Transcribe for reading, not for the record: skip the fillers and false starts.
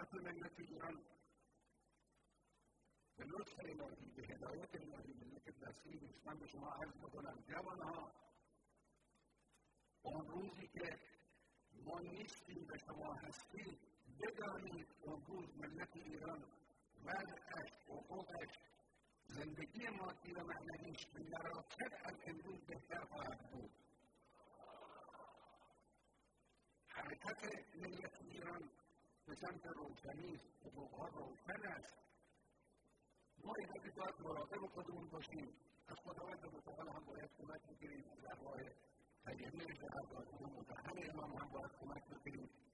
نجات ملت ایران به لطف الهی، به هدایت الهی، ملت دستی نیست. من به شما عرض بکنم جوانها، اون روزی که ما نیستیم و شما هستید، بدانید اون روز ملت ایران وضعش، حقوقش، زندگی مادی و معنویش به مراتب از امروز بهتر خواهد بود. حرکت ملت ایران به سمت روشنی است، حقوقها روشن است. ما اینا باید مراقب خودمون باشیم. از خداوند متعال هم باید کمک بگیریم، در راه طیبه شهادات متهم امام هم باید کمک بگیریم.